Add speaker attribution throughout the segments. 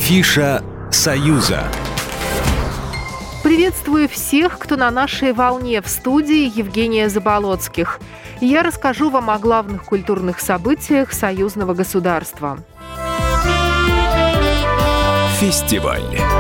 Speaker 1: Афиша «Союза».
Speaker 2: Приветствую всех, кто на нашей волне. В студии Евгения Заболоцких. И я расскажу вам о главных культурных событиях союзного государства.
Speaker 1: Фестиваль.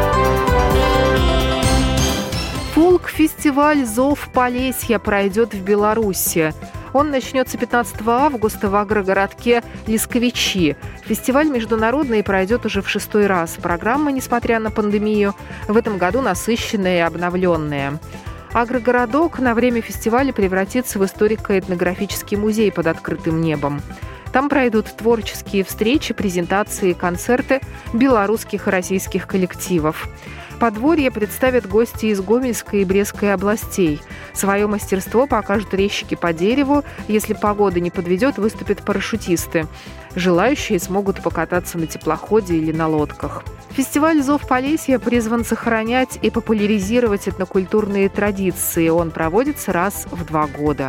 Speaker 2: Фолк-фестиваль «Зов Полесья» пройдет в Беларуси. Он начнется 15 августа в агрогородке Лисковичи. Фестиваль международный и пройдет уже в 6-й раз. Программа, несмотря на пандемию, в этом году насыщенная и обновленная. Агрогородок на время фестиваля превратится в историко-этнографический музей под открытым небом. Там пройдут творческие встречи, презентации и концерты белорусских и российских коллективов. Подворье представят гости из Гомельской и Брестской областей. Свое мастерство покажут резчики по дереву. Если погода не подведет, выступят парашютисты. Желающие смогут покататься на теплоходе или на лодках. Фестиваль «Зов Полесья» призван сохранять и популяризировать этнокультурные традиции. Он проводится раз в 2 года.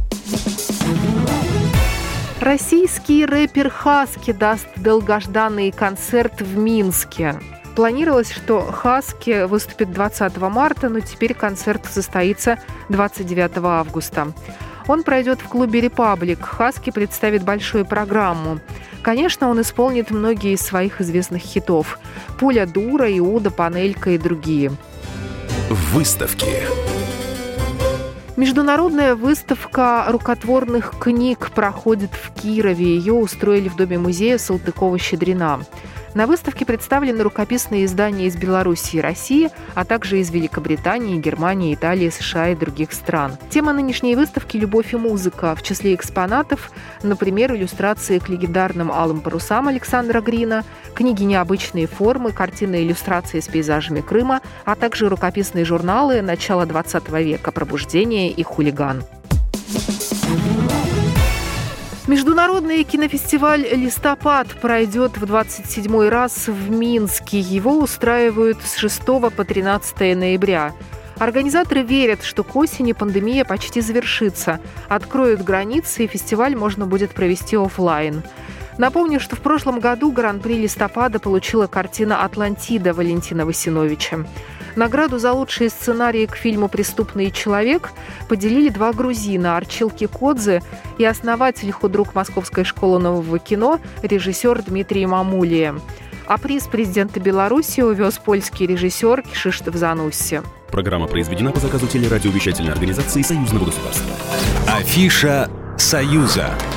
Speaker 2: Российский рэпер Хаски даст долгожданный концерт в Минске. Планировалось, что Хаски выступит 20 марта, но теперь концерт состоится 29 августа. Он пройдет в клубе «Репаблик». Хаски представит большую программу. Конечно, он исполнит многие из своих известных хитов: «Пуля дура», «Иуда», «Панелька» и другие.
Speaker 1: Выставки.
Speaker 2: Международная выставка рукотворных книг проходит в Кирове. Ее устроили в Доме-музея Салтыкова-Щедрина. На выставке представлены рукописные издания из Беларуси и России, а также из Великобритании, Германии, Италии, США и других стран. Тема нынешней выставки – любовь и музыка. В числе экспонатов, например, иллюстрации к легендарным «Алым парусам» Александра Грина, книги необычные формы, картины и иллюстрации с пейзажами Крыма, а также рукописные журналы начала XX века «Пробуждение» и «Хулиган». Международный кинофестиваль «Листопад» пройдет в 27-й раз в Минске. Его устраивают с 6 по 13 ноября. Организаторы верят, что к осени пандемия почти завершится. Откроют границы, и фестиваль можно будет провести офлайн. Напомню, что в прошлом году гран-при «Листопада» получила картина «Атлантида» Валентина Васиновича. Награду за лучший сценарий к фильму «Преступный человек» поделили 2 грузина – Арчил Кикодзе и основатель худрук Московской школы нового кино, режиссер Дмитрий Мамулия. А приз президента Беларуси увез польский режиссер Кшиштоф Занусси.
Speaker 3: Программа произведена по заказу телерадиовещательной организации Союзного государства.
Speaker 1: Афиша «Союза».